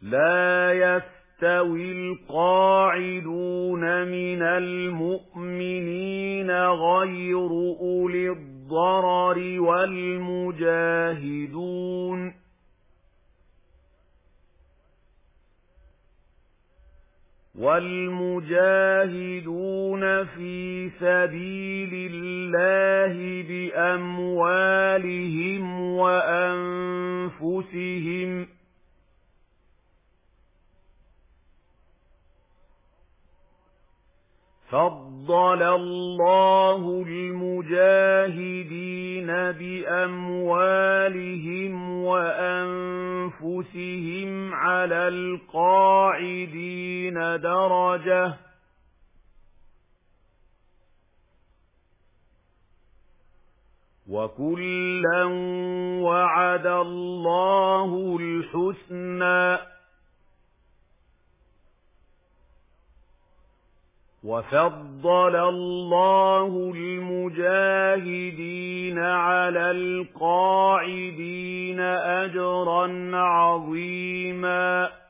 لا يستوي القاعدون من المؤمنين غير أولي الضرر والمجاهدون في سبيل الله بأموالهم وأنفسهم فضل الله المجاهدين بأموالهم وأنفسهم على القاعدين درجة وكلا وعد الله الحسنى وفضل الله المجاهدين على القاعدين أجرا عظيما